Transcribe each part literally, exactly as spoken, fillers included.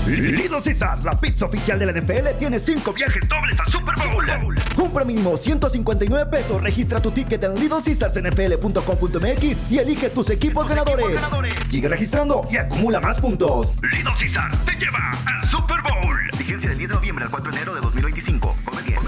Little Caesars, la pizza oficial de la N F L, tiene cinco viajes dobles al Super Bowl. Compra mínimo ciento cincuenta y nueve pesos, registra tu ticket en little caesars n f l punto com punto m x y elige tus equipos, tus ganadores. equipos ganadores. Sigue registrando y acumula más puntos. Little Caesars te lleva al Super Bowl. Vigencia del diez de noviembre al cuatro de enero de dos mil veinticinco. Come bien.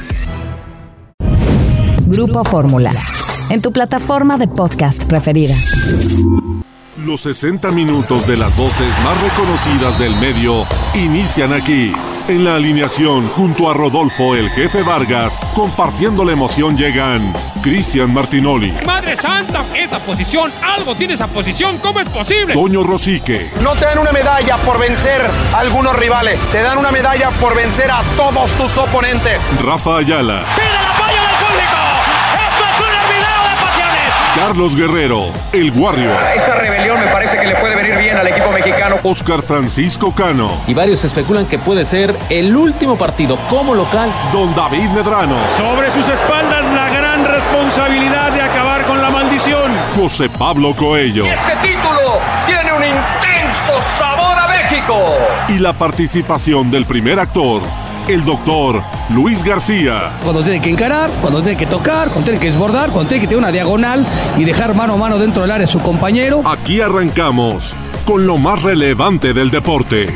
Grupo Fórmula, en tu plataforma de podcast preferida. Los sesenta minutos de las voces más reconocidas del medio inician aquí. En la alineación, junto a Rodolfo el Jefe Vargas, compartiendo la emoción llegan Cristian Martinoli. ¡Madre santa! ¡Esta posición! ¡Algo tiene esa posición! ¿Cómo es posible? Toño Rosique. No te dan una medalla por vencer a algunos rivales. Te dan una medalla por vencer a todos tus oponentes. Rafa Ayala. ¡Pide el apoyo del público! ¡Esto es un hervidero de pasiones! Carlos Guerrero, el Warrior. Esa rebelión me parece que le puede venir bien al equipo mexicano. Oscar Francisco Cano. Y varios especulan que puede ser el último partido como local. Don David Medrano. Sobre sus espaldas la gran responsabilidad de acabar con la maldición. José Pablo Coello. Y este título tiene un intenso sabor a México. Y la participación del primer actor, el doctor Luis García. Cuando tiene que encarar, cuando tiene que tocar, cuando tiene que desbordar, cuando tiene que tener una diagonal y dejar mano a mano dentro del área a su compañero. Aquí arrancamos con lo más relevante del deporte.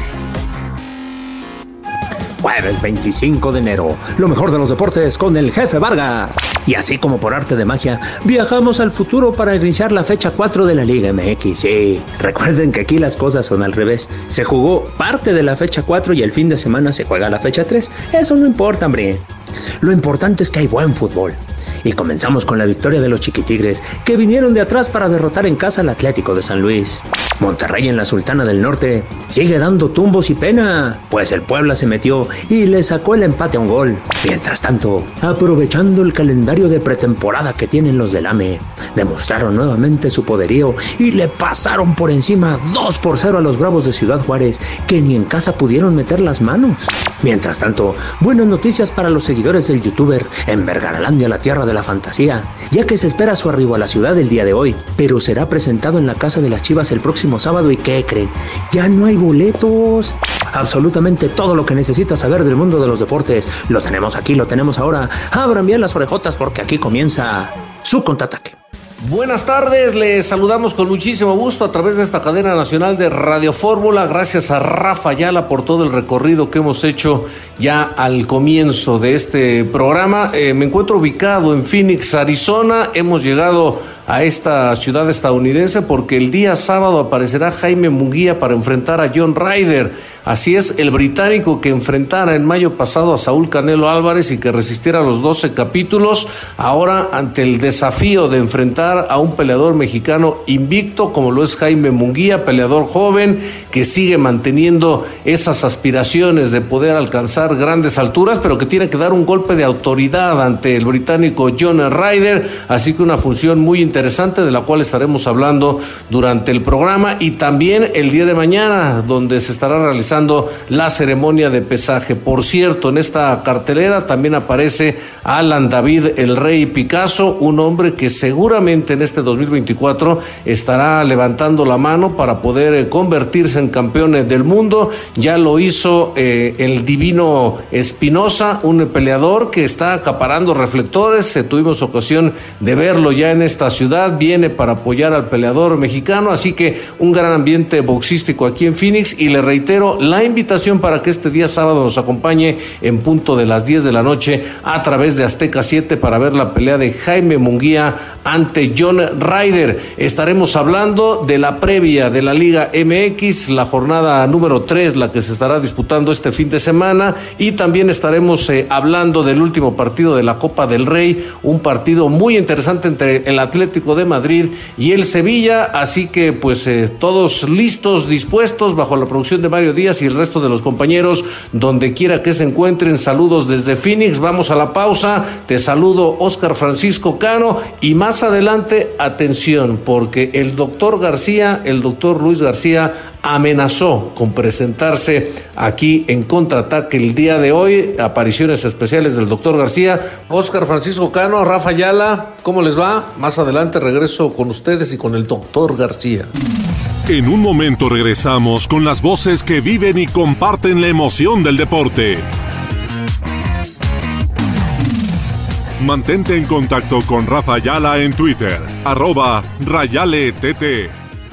Jueves veinticinco de enero, lo mejor de los deportes con el Jefe Vargas. Y así como por arte de magia, viajamos al futuro para iniciar la fecha cuatro de la Liga M X. Sí, recuerden que aquí las cosas son al revés. Se jugó parte de la fecha cuatro y el fin de semana se juega la fecha tres. Eso no importa, hombre. Lo importante es que hay buen fútbol. Y comenzamos con la victoria de los Chiquitigres, que vinieron de atrás para derrotar en casa al Atlético de San Luis. Monterrey en la Sultana del Norte sigue dando tumbos y pena, pues el Puebla se metió y le sacó el empate a un gol. Mientras tanto, aprovechando el calendario de pretemporada que tienen los del A M E, demostraron nuevamente su poderío y le pasaron por encima dos por cero a los Bravos de Ciudad Juárez, que ni en casa pudieron meter las manos. Mientras tanto, buenas noticias para los seguidores del youtuber en Vergaralandia, la tierra de la fantasía, ya que se espera su arribo a la ciudad el día de hoy, pero será presentado en la Casa de las Chivas el próximo sábado. ¿Y qué creen? ¡Ya no hay boletos! Absolutamente todo lo que necesitas saber del mundo de los deportes lo tenemos aquí, lo tenemos ahora. Abran bien las orejotas porque aquí comienza su contraataque. Buenas tardes, les saludamos con muchísimo gusto a través de esta cadena nacional de Radio Fórmula. Gracias a Rafa Ayala por todo el recorrido que hemos hecho ya al comienzo de este programa. Eh, me encuentro ubicado en Phoenix, Arizona. Hemos llegado a esta ciudad estadounidense porque el día sábado aparecerá Jaime Munguía para enfrentar a John Ryder. Así es, el británico que enfrentara en mayo pasado a Saúl Canelo Álvarez y que resistiera los doce capítulos, ahora ante el desafío de enfrentar a un peleador mexicano invicto como lo es Jaime Munguía, peleador joven que sigue manteniendo esas aspiraciones de poder alcanzar grandes alturas, pero que tiene que dar un golpe de autoridad ante el británico John Ryder. Así que una función muy interesante de la cual estaremos hablando durante el programa y también el día de mañana, donde se estará realizando la ceremonia de pesaje. Por cierto, en esta cartelera también aparece Alan David el Rey Picasso, un hombre que seguramente en este dos mil veinticuatro estará levantando la mano para poder eh, convertirse en campeón del mundo. Ya lo hizo eh, el divino Espinosa, un peleador que está acaparando reflectores. Eh, tuvimos ocasión de verlo ya en esta ciudad. Viene para apoyar al peleador mexicano, así que un gran ambiente boxístico aquí en Phoenix. Y le reitero la invitación para que este día sábado nos acompañe en punto de las diez de la noche a través de Azteca siete para ver la pelea de Jaime Munguía ante John Ryder. Estaremos hablando de la previa de la Liga M X, la jornada número tres, la que se estará disputando este fin de semana, y también estaremos eh, hablando del último partido de la Copa del Rey, un partido muy interesante entre el Atlético de Madrid y el Sevilla. Así que pues eh, todos listos, dispuestos, bajo la producción de Mario Díaz y el resto de los compañeros, donde quiera que se encuentren. Saludos desde Phoenix. Vamos a la pausa. Te saludo, Oscar Francisco Cano, y más adelante, atención, porque el doctor García, el doctor Luis García, amenazó con presentarse aquí en Contraataque el día de hoy. Apariciones especiales del doctor García. Oscar Francisco Cano, Rafa Ayala, ¿cómo les va? Más adelante regreso con ustedes y con el doctor García. En un momento regresamos con las voces que viven y comparten la emoción del deporte. Mantente en contacto con Rafa Ayala en Twitter, arroba RayaleTT.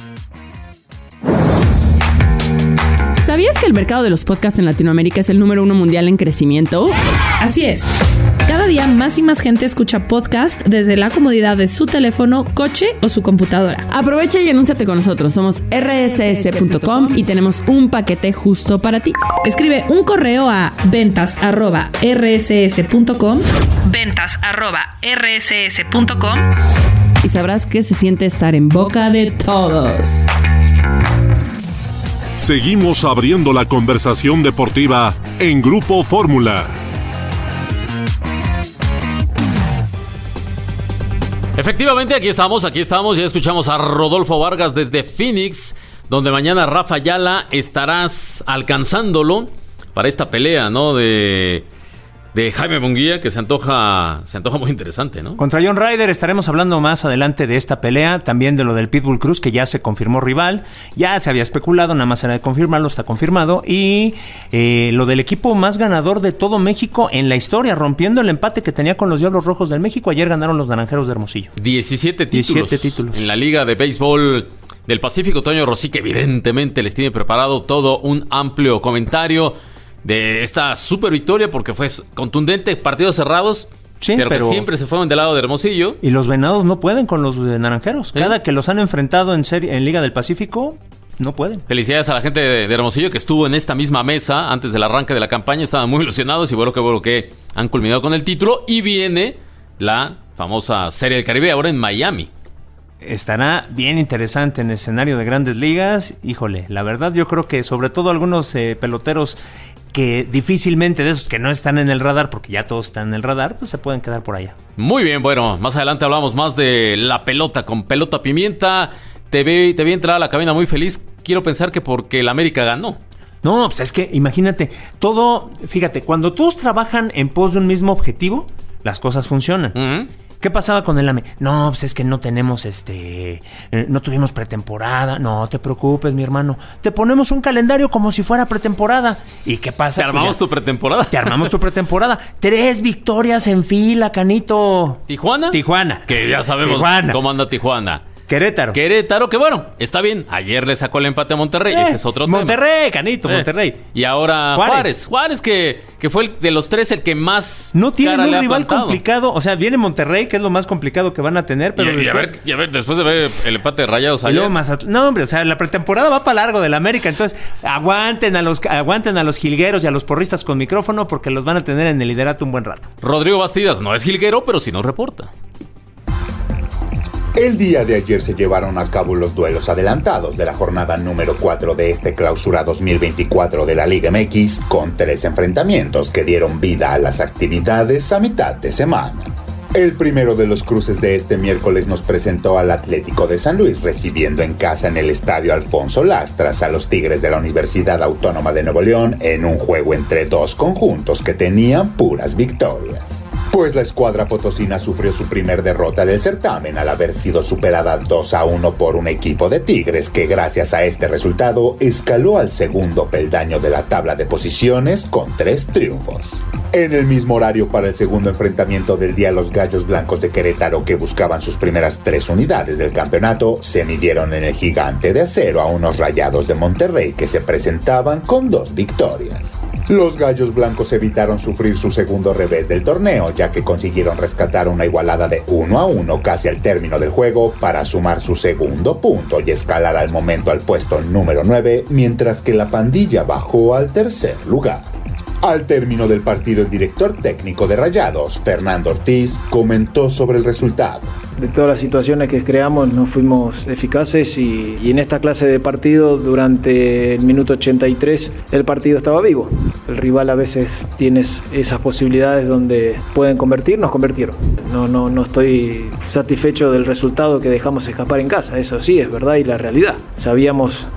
¿Sabías que el mercado de los podcasts en Latinoamérica es el número uno mundial en crecimiento? Así es. Cada día más y más gente escucha podcast desde la comodidad de su teléfono, coche o su computadora. Aprovecha y anúnciate con nosotros. Somos erre ese ese punto com y tenemos un paquete justo para ti. Escribe un correo a ventas arroba erre ese ese punto com, ventas arroba erre ese ese punto com y sabrás que se siente estar en boca de todos. Seguimos abriendo la conversación deportiva en Grupo Fórmula. Efectivamente, aquí estamos, aquí estamos. Ya escuchamos a Rodolfo Vargas desde Phoenix, donde mañana Rafa Ayala estarás alcanzándolo para esta pelea, ¿no? De, de Jaime Munguía, que se antoja, se antoja muy interesante, ¿no? Contra John Ryder estaremos hablando más adelante de esta pelea, también de lo del Pitbull Cruz, que ya se confirmó rival, ya se había especulado, nada más era de confirmarlo, está confirmado, y eh, lo del equipo más ganador de todo México en la historia, rompiendo el empate que tenía con los Diablos Rojos del México. Ayer ganaron los Naranjeros de Hermosillo. diecisiete títulos. diecisiete títulos. En la Liga de Béisbol del Pacífico. Toño Rossi, que evidentemente les tiene preparado todo un amplio comentario de esta super victoria, porque fue contundente, partidos cerrados, sí, pero, pero que siempre se fueron del lado de Hermosillo. Y los Venados no pueden con los de Naranjeros. ¿Sí? Cada que los han enfrentado en serie, en Liga del Pacífico, no pueden. Felicidades a la gente de, de Hermosillo, que estuvo en esta misma mesa antes del arranque de la campaña. Estaban muy ilusionados y bueno, que bueno que han culminado con el título. Y viene la famosa Serie del Caribe ahora en Miami. Estará bien interesante en el escenario de Grandes Ligas. Híjole, la verdad yo creo que sobre todo algunos eh, peloteros que difícilmente, de esos que no están en el radar, porque ya todos están en el radar, pues se pueden quedar por allá. Muy bien, bueno, más adelante hablamos más de la pelota con Pelota Pimienta. Te vi, te vi entrar a la cabina muy feliz. Quiero pensar que porque el América ganó. No, pues es que imagínate, todo, fíjate, cuando todos trabajan en pos de un mismo objetivo, las cosas funcionan. Uh-huh. ¿Qué pasaba con el A M E? No, pues es que no tenemos este... Eh, no tuvimos pretemporada. No te preocupes, mi hermano. Te ponemos un calendario como si fuera pretemporada. ¿Y qué pasa? Te armamos pues ya, tu pretemporada. Te armamos tu pretemporada. Tres victorias en fila, Canito. ¿Tijuana? Tijuana. Que ya sabemos Tijuana. Cómo anda Tijuana. Querétaro. Querétaro, que bueno, está bien. Ayer le sacó el empate a Monterrey. Eh, Ese es otro Monterrey, tema. Canito, eh. Monterrey. Y ahora Juárez. Juárez, Juárez que, que fue el, de los tres el que más. No tiene un rival complicado. O sea, viene Monterrey, que es lo más complicado que van a tener. Pero y, después... y, a ver, y a ver, después de ver el empate de Rayados y ayer. Más at... No, hombre, o sea, la pretemporada va para largo del América. Entonces, aguanten a los aguanten a los jilgueros y a los porristas con micrófono, porque los van a tener en el liderato un buen rato. Rodrigo Bastidas no es jilguero, pero sí nos reporta. El día de ayer se llevaron a cabo los duelos adelantados de la jornada número cuatro de este clausura dos mil veinticuatro de la Liga M X, con tres enfrentamientos que dieron vida a las actividades a mitad de semana. El primero de los cruces de este miércoles nos presentó al Atlético de San Luis recibiendo en casa en el Estadio Alfonso Lastras a los Tigres de la Universidad Autónoma de Nuevo León en un juego entre dos conjuntos que tenían puras victorias. Pues la escuadra potosina sufrió su primer derrota del certamen al haber sido superada dos a uno por un equipo de Tigres que gracias a este resultado escaló al segundo peldaño de la tabla de posiciones con tres triunfos. En el mismo horario para el segundo enfrentamiento del día, los Gallos Blancos de Querétaro, que buscaban sus primeras tres unidades del campeonato, se midieron en el Gigante de Acero a unos Rayados de Monterrey que se presentaban con dos victorias. Los Gallos Blancos evitaron sufrir su segundo revés del torneo, ya que consiguieron rescatar una igualada de uno a uno casi al término del juego para sumar su segundo punto y escalar al momento al puesto número nueve, mientras que la pandilla bajó al tercer lugar. Al término del partido, el director técnico de Rayados, Fernando Ortiz, comentó sobre el resultado. De todas las situaciones que creamos no fuimos eficaces y, y en esta clase de partido durante el minuto ochenta y tres el partido estaba vivo. El rival a veces tiene esas posibilidades donde pueden convertir, nos convirtieron. No, no, no estoy satisfecho del resultado que dejamos escapar en casa, eso sí es verdad y la realidad. Sabíamos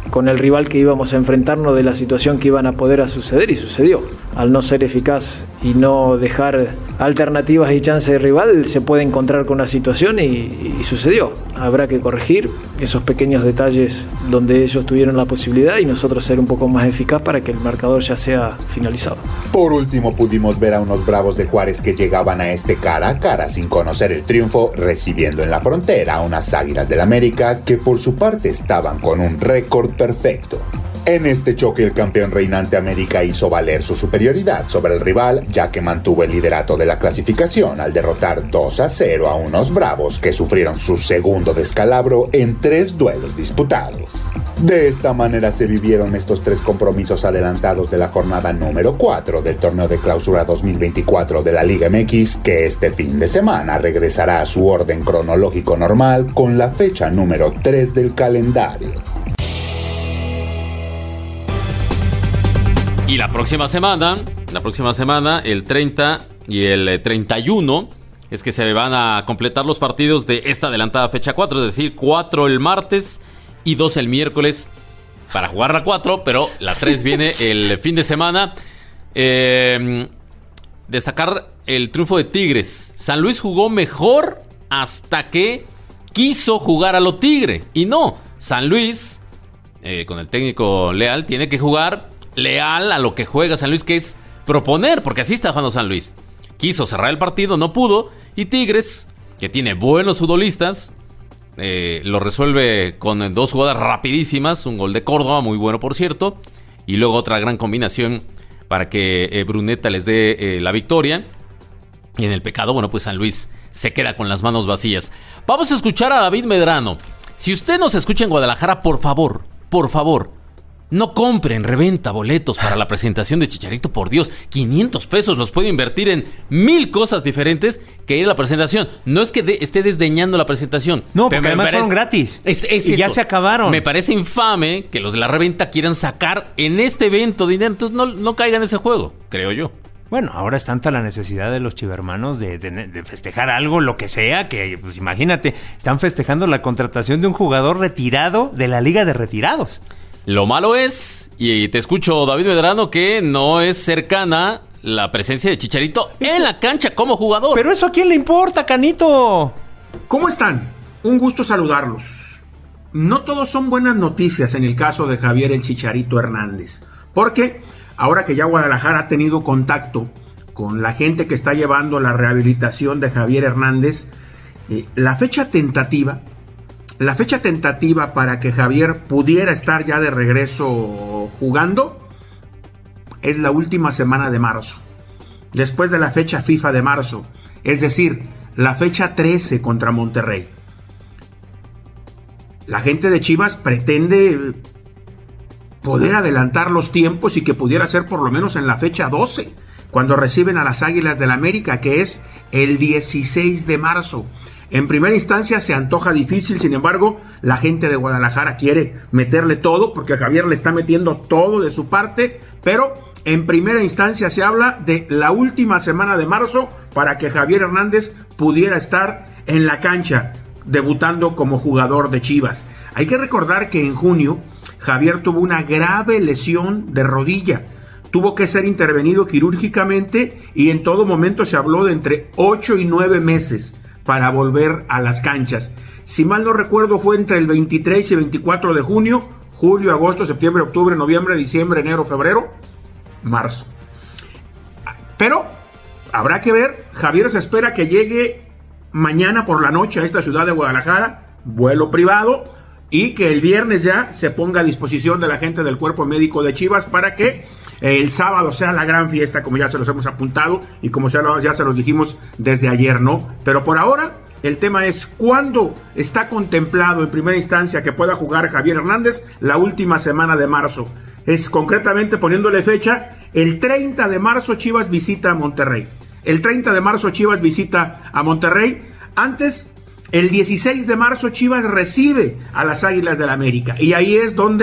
con el rival que íbamos a enfrentarnos, de la situación que iban a poder a suceder, y sucedió. Al no ser eficaz y no dejar alternativas y chances de rival, se puede encontrar con una situación y, y sucedió. Habrá que corregir esos pequeños detalles donde ellos tuvieron la posibilidad y nosotros ser un poco más eficaz para que el marcador ya sea finalizado. Por último, pudimos ver a unos Bravos de Juárez que llegaban a este cara a cara sin conocer el triunfo, recibiendo en la frontera a unas Águilas del América que por su parte estaban con un récord perfecto. En este choque el campeón reinante América hizo valer su superioridad sobre el rival, ya que mantuvo el liderato de la clasificación al derrotar dos a cero a unos Bravos que sufrieron su segundo descalabro en tres duelos disputados. De esta manera se vivieron estos tres compromisos adelantados de la jornada número cuatro del torneo de clausura dos mil veinticuatro de la Liga M X, que este fin de semana regresará a su orden cronológico normal con la fecha número tres del calendario. Y la próxima semana, la próxima semana, el treinta y el treinta y uno, es que se van a completar los partidos de esta adelantada fecha cuatro, es decir, cuatro el martes y dos el miércoles para jugar la cuatro, pero la tres viene el fin de semana. Eh, destacar el triunfo de Tigres. San Luis jugó mejor hasta que quiso jugar a lo Tigre. Y no, San Luis, eh, con el técnico Leal, tiene que jugar leal a lo que juega San Luis, que es proponer, porque así está jugando San Luis. Quiso cerrar el partido, no pudo, y Tigres, que tiene buenos futbolistas, eh, lo resuelve con dos jugadas rapidísimas, un gol de Córdoba, muy bueno por cierto, y luego otra gran combinación para que eh, Bruneta les dé eh, la victoria. Y en el pecado, bueno, pues San Luis se queda con las manos vacías. Vamos a escuchar a David Medrano. Si usted nos escucha en Guadalajara, por favor, por favor, no compren reventa boletos para la presentación de Chicharito, por Dios. quinientos pesos los puede invertir en mil cosas diferentes que ir a la presentación. No es que de, esté desdeñando la presentación. No, porque además parece, fueron gratis. Es, es y eso. Ya se acabaron. Me parece infame que los de la reventa quieran sacar en este evento dinero. Entonces no, no caigan en ese juego, creo yo. Bueno, ahora es tanta la necesidad de los chivermanos de, de, de festejar algo, lo que sea, que pues imagínate, están festejando la contratación de un jugador retirado de la Liga de Retirados. Lo malo es, y te escucho, David Medrano, que no es cercana la presencia de Chicharito eso, en la cancha como jugador. Pero eso a quién le importa, Canito. ¿Cómo están? Un gusto saludarlos. No todos son buenas noticias en el caso de Javier el Chicharito Hernández, porque ahora que ya Guadalajara ha tenido contacto con la gente que está llevando la rehabilitación de Javier Hernández, eh, la fecha tentativa... La fecha tentativa para que Javier pudiera estar ya de regreso jugando es la última semana de marzo, después de la fecha FIFA de marzo, es decir, la fecha trece contra Monterrey. La gente de Chivas pretende poder adelantar los tiempos y que pudiera ser por lo menos en la fecha doce, cuando reciben a las Águilas del América, que es el dieciséis de marzo. En primera instancia se antoja difícil, sin embargo, la gente de Guadalajara quiere meterle todo, porque Javier le está metiendo todo de su parte, pero en primera instancia se habla de la última semana de marzo para que Javier Hernández pudiera estar en la cancha, debutando como jugador de Chivas. Hay que recordar que en junio Javier tuvo una grave lesión de rodilla, tuvo que ser intervenido quirúrgicamente y en todo momento se habló de entre ocho y nueve meses para volver a las canchas. Si mal no recuerdo, fue entre el veintitrés y veinticuatro de junio, julio, agosto, septiembre, octubre, noviembre, diciembre, enero, febrero, marzo. Pero habrá que ver, Javier se espera que llegue mañana por la noche a esta ciudad de Guadalajara, vuelo privado, y que el viernes ya se ponga a disposición de la gente del cuerpo médico de Chivas para que el sábado sea la gran fiesta, como ya se los hemos apuntado y como ya se los dijimos desde ayer, ¿no? Pero por ahora el tema es cuándo está contemplado en primera instancia que pueda jugar Javier Hernández la última semana de marzo. Es concretamente, poniéndole fecha, el treinta de marzo Chivas visita a Monterrey. El treinta de marzo Chivas visita a Monterrey. Antes, el dieciséis de marzo Chivas recibe a las Águilas del América. Y ahí es donde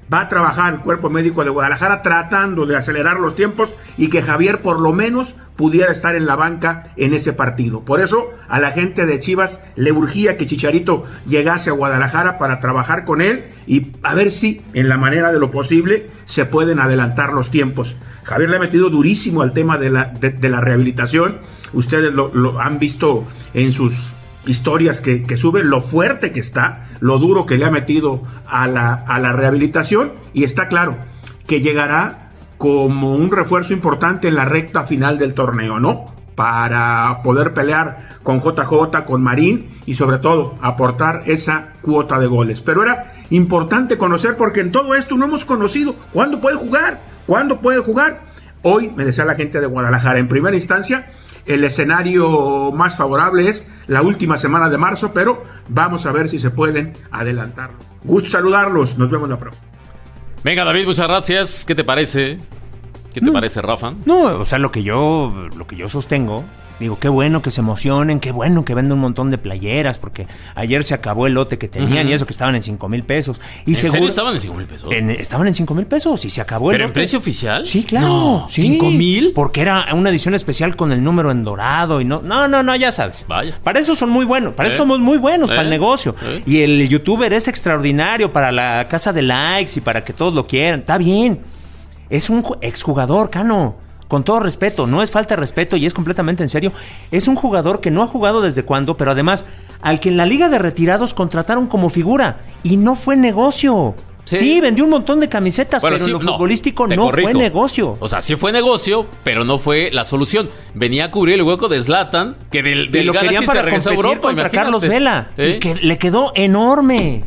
va a trabajar el cuerpo médico de Guadalajara tratando de acelerar los tiempos y que Javier por lo menos pudiera estar en la banca en ese partido. Por eso a la gente de Chivas le urgía que Chicharito llegase a Guadalajara para trabajar con él y a ver si en la manera de lo posible se pueden adelantar los tiempos. Javier le ha metido durísimo al tema de la, de, de la rehabilitación. Ustedes lo, lo han visto en sus historias que, que sube, lo fuerte que está, lo duro que le ha metido a la, a la rehabilitación, y está claro que llegará como un refuerzo importante en la recta final del torneo, ¿no? Para poder pelear con J J, con Marín y sobre todo aportar esa cuota de goles. Pero era importante conocer porque en todo esto no hemos conocido cuándo puede jugar, cuándo puede jugar. Hoy me decía la gente de Guadalajara, en primera instancia, el escenario más favorable es la última semana de marzo, pero vamos a ver si se pueden adelantar. Gusto saludarlos, nos vemos la próxima. Venga, David, muchas gracias. ¿Qué te parece? ¿Qué te no, parece, Rafa? No, o sea, lo que yo lo que yo sostengo, digo, qué bueno que se emocionen, qué bueno que venden un montón de playeras, porque ayer se acabó el lote que tenían uh-huh. y eso que estaban en cinco mil pesos. Y ¿En seguro, serio estaban en cinco mil pesos? En, estaban en cinco mil pesos y se acabó el ¿Pero lote. en precio oficial? Sí, claro. No, sí, ¿cinco mil? Porque era una edición especial con el número en dorado y no, no, no, no, ya sabes. Vaya. Para eso son muy buenos, para ¿Eh? eso somos muy buenos, ¿Eh? para el negocio. ¿Eh? Y el youtuber es extraordinario para la casa de likes y para que todos lo quieran. Está bien. Es un exjugador, Cano. Con todo respeto, no es falta de respeto y es completamente en serio. Es un jugador que no ha jugado desde cuándo, pero además al que en la Liga de Retirados contrataron como figura y no fue negocio. Sí, sí vendió un montón de camisetas, bueno, pero sí, en lo no, futbolístico no corrijo. Fue negocio. O sea, sí fue negocio, pero no fue la solución. Venía a cubrir el hueco de Zlatan, que del, del y lo Galaxy querían para se regresó competir a Europa, contra imagínate. Carlos Vela, ¿Eh? y que le quedó enorme.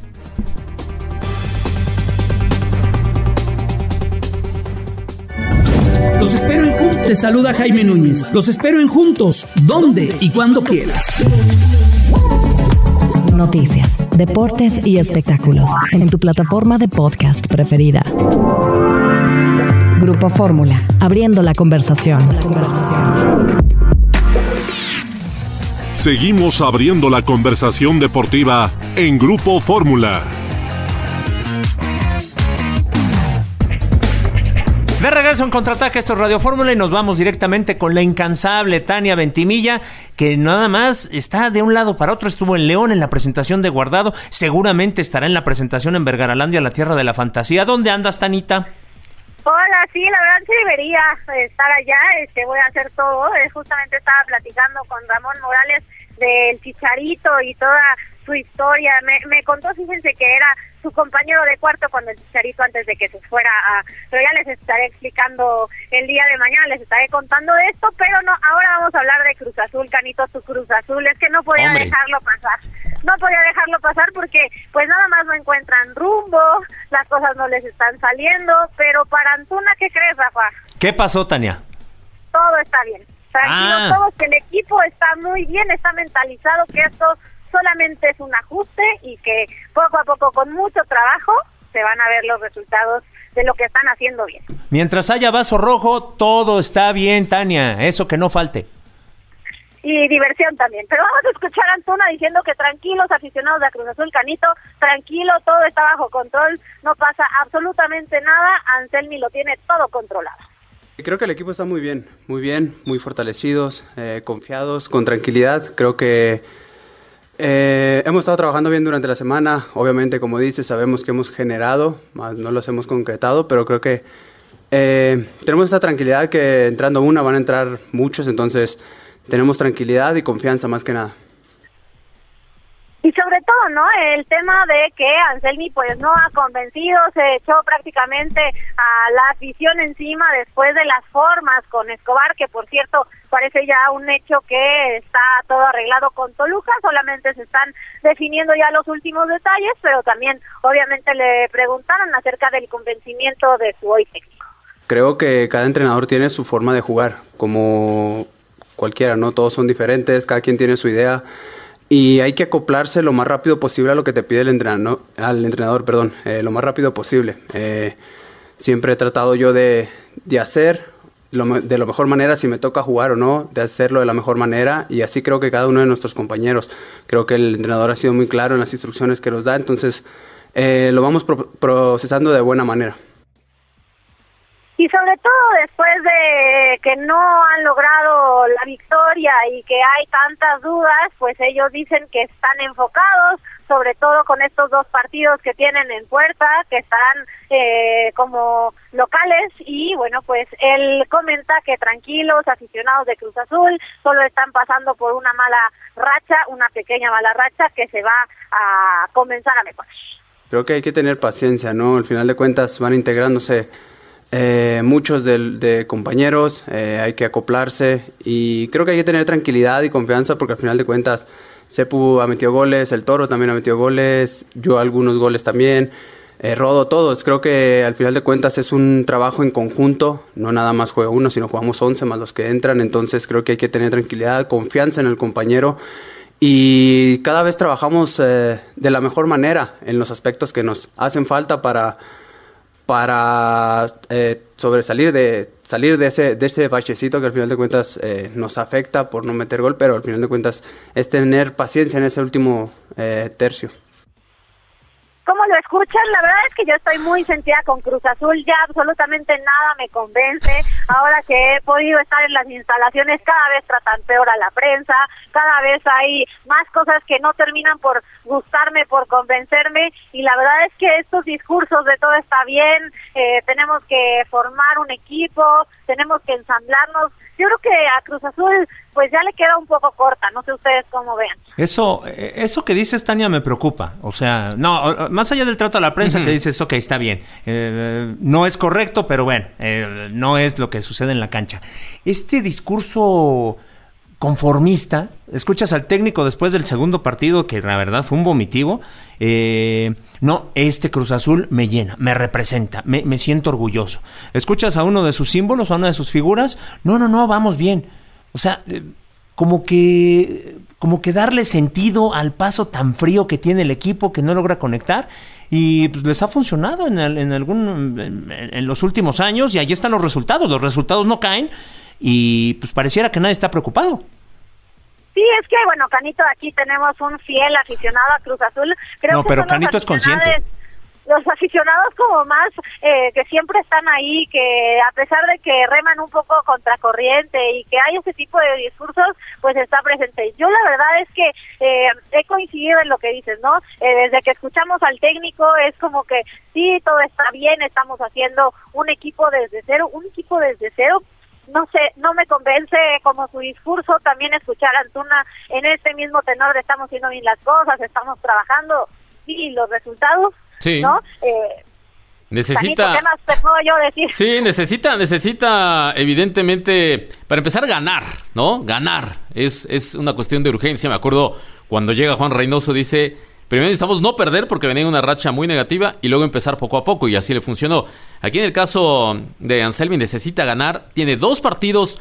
Los espero en Juntos. Te saluda Jaime Núñez. Los espero en Juntos, donde y cuando quieras. Noticias, deportes y espectáculos en tu plataforma de podcast preferida. Grupo Fórmula, abriendo la conversación. La conversación. Seguimos abriendo la conversación deportiva en Grupo Fórmula. De regreso en Contraataque, esto es Radio Fórmula y nos vamos directamente con la incansable Tania Ventimilla, que nada más está de un lado para otro. Estuvo en León en la presentación de Guardado, seguramente estará en la presentación en Vergaralandia, la tierra de la fantasía. ¿Dónde andas, Tanita? Hola, sí, la verdad sí debería estar allá, este, voy a hacer todo. Eh, justamente estaba platicando con Ramón Morales del Chicharito y toda su historia. Me, me contó, fíjense, que era su compañero de cuarto cuando el Chicharito antes de que se fuera a... Pero ya les estaré explicando el día de mañana, les estaré contando de esto, pero no, ahora vamos a hablar de Cruz Azul, Canito, tu Cruz Azul. Es que no podía Hombre. dejarlo pasar, no podía dejarlo pasar porque pues nada más no encuentran rumbo, las cosas no les están saliendo, pero para Antuna, ¿qué crees, Rafa? ¿Qué pasó, Tania? Todo está bien, tranquilo, ah. todos, que el equipo está muy bien, está mentalizado que esto solamente es un ajuste y que poco a poco, con mucho trabajo, se van a ver los resultados de lo que están haciendo bien. Mientras haya vaso rojo, todo está bien, Tania, eso que no falte. Y diversión también, pero vamos a escuchar a Antuna diciendo que tranquilos, aficionados de Cruz Azul, Canito, tranquilo, todo está bajo control, no pasa absolutamente nada, Anselmi lo tiene todo controlado. Creo que el equipo está muy bien, muy bien, muy fortalecidos, eh, confiados, con tranquilidad. Creo que eh, hemos estado trabajando bien durante la semana. Obviamente, como dices, sabemos que hemos generado, más no los hemos concretado, pero creo que eh, tenemos esta tranquilidad que entrando una van a entrar muchos, entonces tenemos tranquilidad y confianza más que nada. Y sobre todo, ¿no? El tema de que Anselmi pues no ha convencido, se echó prácticamente a la afición encima después de las formas con Escobar, que por cierto parece ya un hecho que está todo arreglado con Toluca, solamente se están definiendo ya los últimos detalles, pero también obviamente le preguntaron acerca del convencimiento de su hoy técnico. Creo que cada entrenador tiene su forma de jugar, como cualquiera, ¿no? Todos son diferentes, cada quien tiene su idea. Y hay que acoplarse lo más rápido posible a lo que te pide el entrenador, al entrenador, perdón, eh, lo más rápido posible. Eh, siempre he tratado yo de, de hacer lo, de la mejor manera, si me toca jugar o no, de hacerlo de la mejor manera, y así creo que cada uno de nuestros compañeros. Creo que el entrenador ha sido muy claro en las instrucciones que nos da, entonces eh, lo vamos pro- procesando de buena manera. Y sobre todo después de que no han logrado la victoria y que hay tantas dudas, pues ellos dicen que están enfocados, sobre todo con estos dos partidos que tienen en puerta, que estarán eh, como locales, y bueno, pues él comenta que tranquilos, aficionados de Cruz Azul, solo están pasando por una mala racha, una pequeña mala racha que se va a comenzar a mejorar. Creo que hay que tener paciencia, ¿no? Al final de cuentas van integrándose eh, muchos de, de compañeros, eh, hay que acoplarse y creo que hay que tener tranquilidad y confianza porque al final de cuentas Sepu ha metido goles, el Toro también ha metido goles, yo algunos goles también, eh, Rodo, todos. Creo que al final de cuentas es un trabajo en conjunto, no nada más juega uno, sino jugamos once más los que entran, entonces creo que hay que tener tranquilidad, confianza en el compañero y cada vez trabajamos eh, de la mejor manera en los aspectos que nos hacen falta para, para eh, sobresalir de salir de ese de ese bachecito que al final de cuentas eh, nos afecta por no meter gol, pero al final de cuentas es tener paciencia en ese último eh, tercio. ¿Cómo lo escuchan? La verdad es que yo estoy muy sentida con Cruz Azul, ya absolutamente nada me convence. Ahora que he podido estar en las instalaciones, cada vez tratan peor a la prensa, cada vez hay más cosas que no terminan por gustarme, por convencerme, y la verdad es que estos discursos de todo está bien, eh, tenemos que formar un equipo, tenemos que ensamblarnos. Yo creo que a Cruz Azul pues ya le queda un poco corta, no sé ustedes cómo vean. Eso eso que dices, Tania, me preocupa. O sea, no, más allá del trato a la prensa, uh-huh. que dices, ok, está bien, eh, no es correcto, pero bueno, eh, no es lo que sucede en la cancha. Este discurso conformista, escuchas al técnico después del segundo partido, que la verdad fue un vomitivo, eh, no, este Cruz Azul me llena, me representa, me, me siento orgulloso. Escuchas a uno de sus símbolos, a una de sus figuras, no, no, no, vamos bien. O sea, eh, como que como que darle sentido al paso tan frío que tiene el equipo, que no logra conectar, y pues les ha funcionado en, el, en algún en, en los últimos años, y ahí están los resultados, los resultados no caen, y pues pareciera que nadie está preocupado. Sí, es que bueno, Canito, aquí tenemos un fiel aficionado a Cruz Azul. Creo no, que pero Canito es consciente. Los aficionados como más eh, que siempre están ahí, que a pesar de que reman un poco contracorriente y que hay ese tipo de discursos, pues está presente. Yo la verdad es que eh, he coincidido en lo que dices, ¿no? Eh, desde que escuchamos al técnico es como que sí, todo está bien, estamos haciendo un equipo desde cero, un equipo desde cero. No sé, no me convence como su discurso. También escuchar a Antuna en este mismo tenor de estamos haciendo bien las cosas, estamos trabajando, sí, los resultados, sí. ¿no? Eh, necesita... Canito, ¿qué más te puedo yo decir? Sí, necesita, necesita evidentemente, para empezar, ganar, ¿no? Ganar, es, es una cuestión de urgencia. Me acuerdo cuando llega Juan Reynoso, dice... Primero necesitamos no perder porque venía una racha muy negativa y luego empezar poco a poco, y así le funcionó. Aquí en el caso de Anselmi necesita ganar. Tiene dos partidos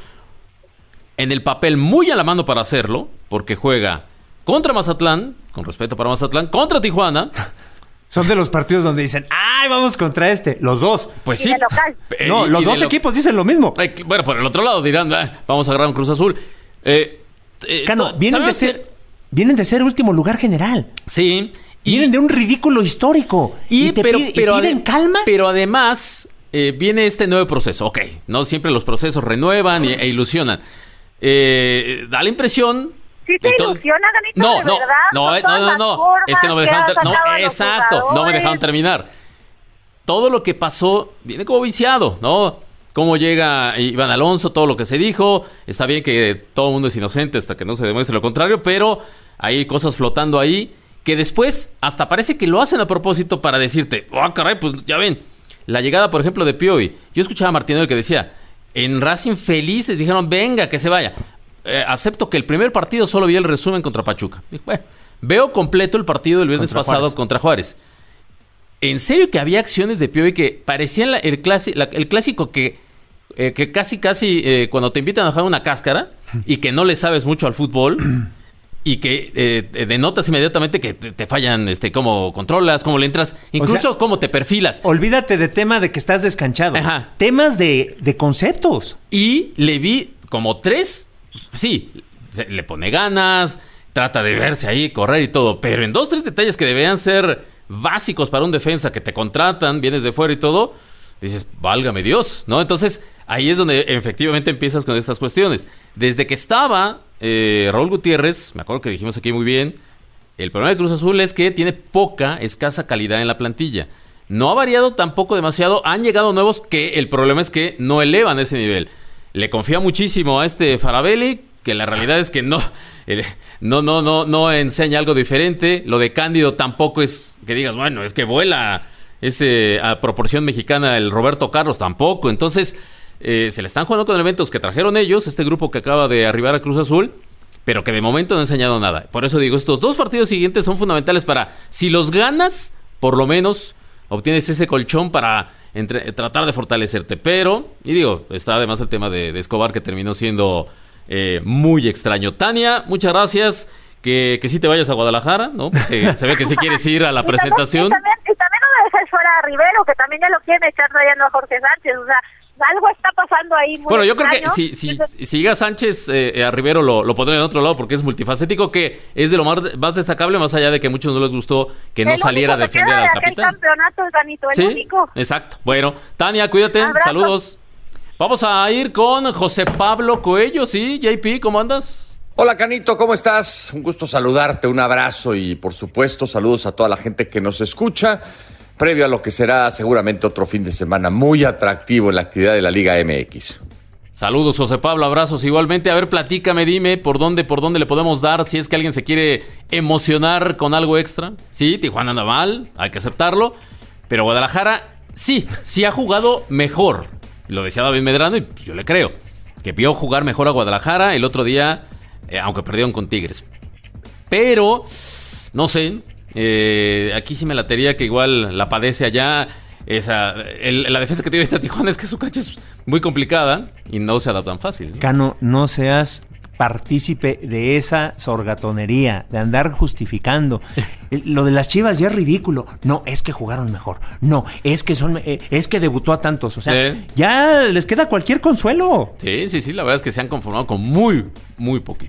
en el papel muy a la mano para hacerlo, porque juega contra Mazatlán, con respeto para Mazatlán, contra Tijuana. Son de los partidos donde dicen, ¡ay, vamos contra este! Los dos. Pues y sí. de local. Eh, no, y, los y dos lo... equipos dicen lo mismo. Eh, bueno, por el otro lado dirán, ah, vamos a agarrar un Cruz Azul. Eh, eh, Cano, vienen de ser... Que... Vienen de ser último lugar general. Sí. Y, vienen de un ridículo histórico. Y, y te pero, pide, pero y piden ade- calma. Pero además eh, viene este nuevo proceso. Ok, no siempre los procesos renuevan y, e ilusionan. Eh, da la impresión... ¿Sí te todo... ilusiona, Ganito, no, de no, verdad? no, no, no, no, no. Es que no me dejaron ter... No, exacto, no me dejaron terminar. Todo lo que pasó viene como viciado, ¿no? Cómo llega Iván Alonso, todo lo que se dijo. Está bien que todo el mundo es inocente hasta que no se demuestre lo contrario, pero hay cosas flotando ahí que después hasta parece que lo hacen a propósito para decirte, oh, caray, pues ya ven. La llegada, por ejemplo, de Piovi. Yo escuchaba a Martinelli que decía, en Racing felices, dijeron, venga, que se vaya. Eh, acepto que el primer partido solo vi el resumen contra Pachuca. Bueno, veo completo el partido del viernes contra pasado Juárez. contra Juárez. En serio que había acciones de Piovi que parecían la, el, clasi, la, el clásico que... Eh, que casi, casi eh, cuando te invitan a jugar una cáscara y que no le sabes mucho al fútbol y que eh, denotas inmediatamente que te, te fallan este cómo controlas, cómo le entras, incluso o sea, cómo te perfilas. Olvídate de tema de que estás descanchado. Ajá. Temas de, de conceptos. Y le vi como tres, sí, se, le pone ganas, trata de verse ahí, correr y todo, pero en dos, tres detalles que deberían ser básicos para un defensa que te contratan, vienes de fuera y todo, dices, válgame Dios, ¿no? Entonces, ahí es donde efectivamente empiezas con estas cuestiones. Desde que estaba eh, Raúl Gutiérrez, me acuerdo que dijimos aquí muy bien, el problema de Cruz Azul es que tiene poca, escasa calidad en la plantilla. No ha variado tampoco demasiado, han llegado nuevos que el problema es que no elevan ese nivel. Le confía muchísimo a este Farabelli, que la realidad es que no, eh, no, no, no, no enseña algo diferente. Lo de Cándido tampoco es que digas, bueno, es que vuela ese a proporción mexicana el Roberto Carlos, tampoco. Entonces, eh, se le están jugando con elementos que trajeron ellos, este grupo que acaba de arribar a Cruz Azul, pero que de momento no ha enseñado nada. Por eso digo, estos dos partidos siguientes son fundamentales para, si los ganas, por lo menos obtienes ese colchón para entre, tratar de fortalecerte. Pero, y digo, está además el tema de, de Escobar, que terminó siendo eh, muy extraño. Tania, muchas gracias. Que, que sí te vayas a Guadalajara, ¿no? Porque se ve que sí quieres ir a la y presentación. También, y, también, y también no me dejes fuera a Rivero, que también ya lo quieren echar trayendo a Jorge Sánchez. O sea, algo está pasando ahí muy Bueno, yo extraño. creo que si, si, si llega Sánchez eh, a Rivero lo, lo pondré en otro lado porque es multifacético, que es de lo más, más destacable, más allá de que a muchos no les gustó que no el saliera a defender al de capitán. Campeonato es Danito, el Sí, único. exacto. Bueno, Tania, cuídate, Abrazo. saludos. Vamos a ir con José Pablo Coello, ¿sí? J P, ¿cómo andas? Hola Canito, ¿cómo estás? Un gusto saludarte, un abrazo y por supuesto saludos a toda la gente que nos escucha, previo a lo que será seguramente otro fin de semana muy atractivo en la actividad de la Liga M X. Saludos, José Pablo, abrazos igualmente. A ver, platícame, dime por dónde, por dónde le podemos dar si es que alguien se quiere emocionar con algo extra. Sí, Tijuana anda mal, hay que aceptarlo, pero Guadalajara sí, sí ha jugado mejor. Lo decía David Medrano y pues, yo le creo, que vio jugar mejor a Guadalajara el otro día, eh, aunque perdieron con Tigres. Pero, no sé, eh, aquí sí me latería que igual la padece allá. Esa, el, la defensa que tiene esta Tijuana es que su cancha es muy complicada y no se adaptan fácil, ¿no? Cano, no seas partícipe de esa sorgatonería, de andar justificando. Lo de las Chivas ya es ridículo. No, es que jugaron mejor. No, es que son, eh, es que debutó a tantos. O sea, ¿Eh? ya les queda cualquier consuelo. Sí, sí, sí, la verdad es que se han conformado con muy, muy poquito.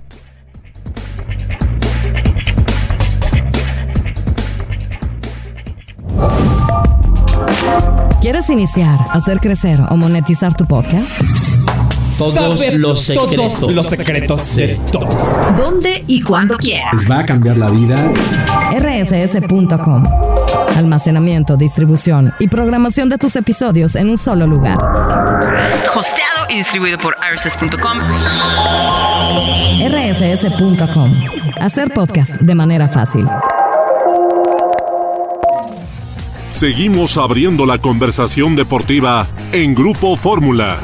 ¿Quieres iniciar, hacer crecer o monetizar tu podcast? Todos Saber los secretos. Todos los secretos de todos. ¿Dónde y cuándo quieras? Les va a cambiar la vida. R S S punto com. Almacenamiento, distribución y programación de tus episodios en un solo lugar. Hosteado y distribuido por R S S punto com. R S S punto com. Hacer podcast de manera fácil. Seguimos abriendo la conversación deportiva en Grupo Fórmula.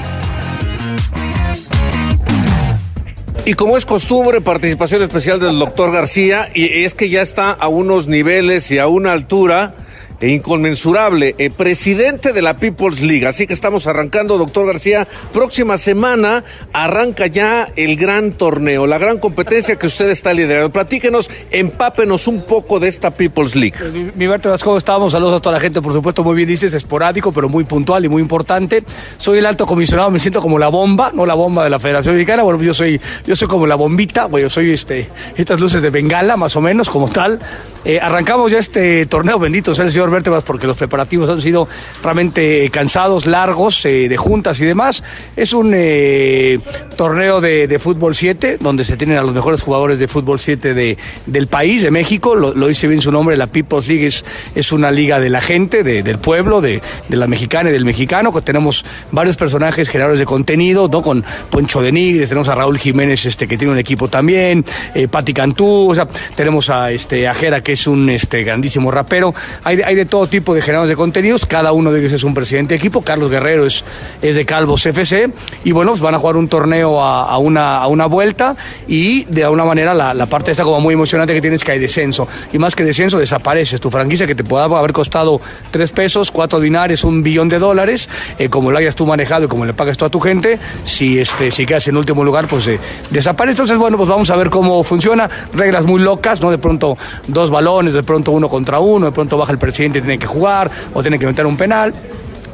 Y como es costumbre, participación especial del doctor García, y es que ya está a unos niveles y a una altura e inconmensurable, eh, presidente de la People's League. Así que estamos arrancando, doctor García. Próxima semana arranca ya el gran torneo, la gran competencia que usted está liderando. Platíquenos, empápenos un poco de esta People's League. Mi, mi Berto, ¿cómo estamos? Saludos a toda la gente, por supuesto, muy bien dices, esporádico, pero muy puntual y muy importante. Soy el alto comisionado, me siento como la bomba, no la bomba de la Federación Mexicana. Bueno, yo soy, yo soy como la bombita, bueno, yo soy este, estas luces de bengala, más o menos, como tal. Eh, arrancamos ya este torneo, bendito sea el señor Vértebras, porque los preparativos han sido realmente cansados, largos, eh, de juntas y demás. Es un eh, torneo de, de fútbol siete, donde se tienen a los mejores jugadores de fútbol siete de, del país, de México. Lo, lo dice bien su nombre, la People's League es, es una liga de la gente, de, del pueblo, de, de la mexicana y del mexicano, que tenemos varios personajes generadores de contenido, ¿no? Con Poncho de Nigres, tenemos a Raúl Jiménez, este, que tiene un equipo también, eh, Pati Cantú, o sea, tenemos a, este, a Jera, que es un este, grandísimo rapero. Hay, hay de todo tipo de generadores de contenidos, cada uno de ellos es un presidente de equipo. Carlos Guerrero es, es de Calvos F C, y bueno, pues van a jugar un torneo a, a, una, a una vuelta, y de alguna manera la, la parte esta como muy emocionante que tienes, que hay descenso, y más que descenso desapareces tu franquicia, que te pueda haber costado tres pesos, cuatro dinares, un billón de dólares, eh, como lo hayas tú manejado y como le pagas tú a tu gente. Si, este, si quedas en último lugar, pues eh, desaparece. Entonces, bueno, pues vamos a ver cómo funciona. Reglas muy locas, ¿no? De pronto dos balones, de pronto uno contra uno, de pronto baja el presidente y tiene que jugar, o tiene que meter un penal.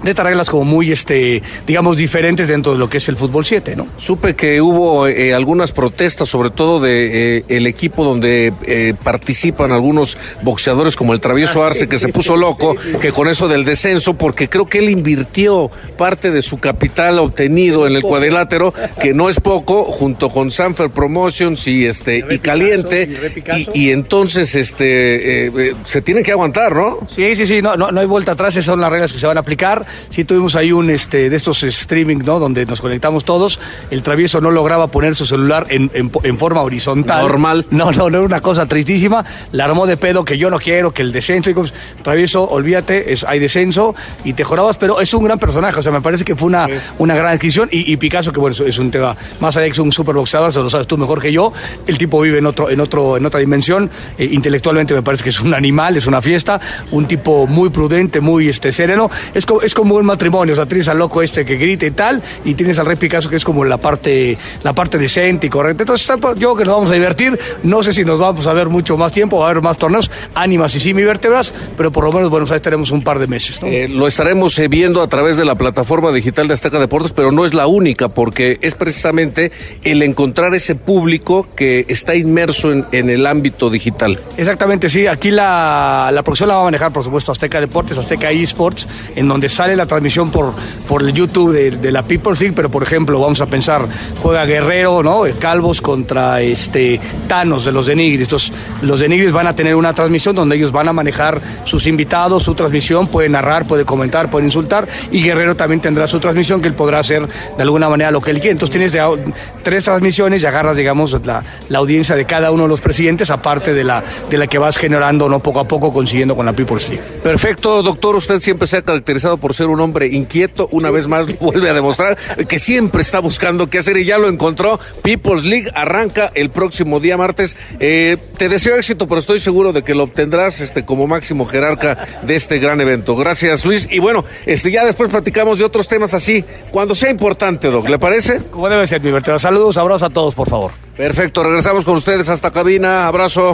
neta reglas como muy, este, digamos, diferentes dentro de lo que es el fútbol siete, ¿no? Supe que hubo eh, algunas protestas, sobre todo de eh, el equipo donde eh, participan algunos boxeadores como el Travieso Arce, que se puso loco, que con eso del descenso, porque creo que él invirtió parte de su capital obtenido en el cuadrilátero, que no es poco, junto con Sanfer Promotions y este y Caliente, y, y entonces este eh, eh, se tienen que aguantar, ¿no? Sí, sí, sí, no, no, no hay vuelta atrás, esas son las reglas que se van a aplicar. Sí tuvimos ahí un este de estos streaming, ¿no? Donde nos conectamos todos. El Travieso no lograba poner su celular en, en, en forma horizontal. Normal. No, no, no era una cosa tristísima. La armó de pedo que yo no quiero, que el descenso. Y como, Travieso, olvídate, es, hay descenso y te jorabas, pero es un gran personaje. O sea, me parece que fue una, sí. una gran adquisición. Y, y Picasso, que bueno, es un tema, más allá de que es un super boxeador, eso lo sabes tú mejor que yo. El tipo vive en otro, en otro, en otra dimensión. Eh, intelectualmente me parece que es un animal, es una fiesta. Un tipo muy prudente, muy este sereno. Es como, es como un matrimonio. O sea, tienes al loco este que grita y tal, y tienes al Rey Picasso, que es como la parte, la parte decente y correcta. Entonces, yo creo que nos vamos a divertir. No sé si nos vamos a ver mucho más tiempo, va a haber más torneos, ánimas y semivértebras, pero por lo menos, bueno, pues ahí estaremos un par de meses, ¿no? Eh, lo estaremos eh, viendo a través de la plataforma digital de Azteca Deportes, pero no es la única, porque es precisamente el encontrar ese público que está inmerso en, en el ámbito digital. Exactamente, sí. Aquí la, la producción la va a manejar, por supuesto, Azteca Deportes, Azteca eSports, en donde sale la transmisión por, por el YouTube de, de la People's League, pero por ejemplo, vamos a pensar, juega Guerrero, ¿no? Calvos contra este Thanos de los de Nigris. Entonces, los de Nigris van a tener una transmisión donde ellos van a manejar sus invitados, su transmisión, puede narrar, puede comentar, puede insultar, y Guerrero también tendrá su transmisión, que él podrá hacer de alguna manera lo que él quiere. Entonces tienes de, tres transmisiones y agarras, digamos, la, la audiencia de cada uno de los presidentes, aparte de la, de la que vas generando, ¿no? Poco a poco consiguiendo con la People's League. Perfecto, doctor. Usted siempre se ha caracterizado por ser un hombre inquieto. Una vez más lo vuelve a demostrar que siempre está buscando qué hacer y ya lo encontró. People's League arranca el próximo día martes. Eh, te deseo éxito, pero estoy seguro de que lo obtendrás este, como máximo jerarca de este gran evento. Gracias, Luis. Y bueno, este, ya después platicamos de otros temas así, cuando sea importante, Doc. ¿Le parece? Como debe ser, mi Bertero. Saludos, abrazos a todos, por favor. Perfecto, regresamos con ustedes hasta cabina. Abrazo.